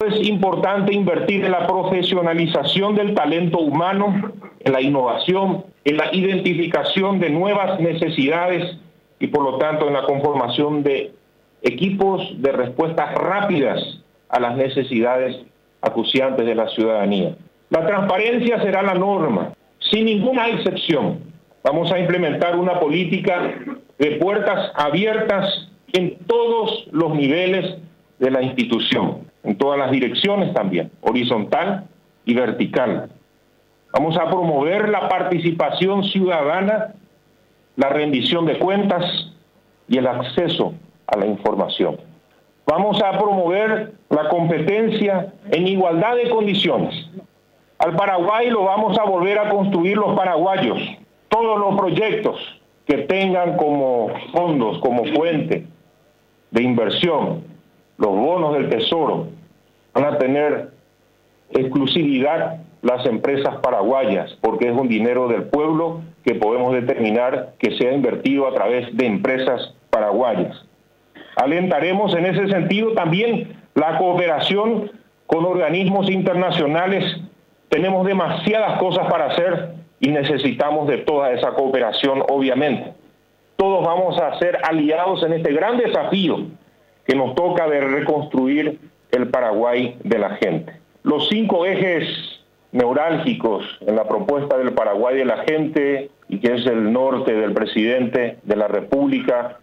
es importante invertir en la profesionalización del talento humano, en la innovación, en la identificación de nuevas necesidades y por lo tanto en la conformación de equipos de respuestas rápidas a las necesidades acuciantes de la ciudadanía. La transparencia será la norma, sin ninguna excepción. Vamos a implementar una política de puertas abiertas en todos los niveles de la institución, en todas las direcciones también, horizontal y vertical. Vamos a promover la participación ciudadana, la rendición de cuentas y el acceso a la información. Vamos a promover la competencia en igualdad de condiciones. Al Paraguay lo vamos a volver a construir los paraguayos. Todos los proyectos que tengan como fondos, como fuente de inversión, los bonos del Tesoro, van a tener exclusividad las empresas paraguayas, porque es un dinero del pueblo que podemos determinar que sea invertido a través de empresas paraguayas. Alentaremos en ese sentido también la cooperación con organismos internacionales. Tenemos demasiadas cosas para hacer y necesitamos de toda esa cooperación, obviamente. Todos vamos a ser aliados en este gran desafío que nos toca de reconstruir el Paraguay de la gente. Los 5 ejes neurálgicos en la propuesta del Paraguay de la gente, y que es el norte del presidente de la República,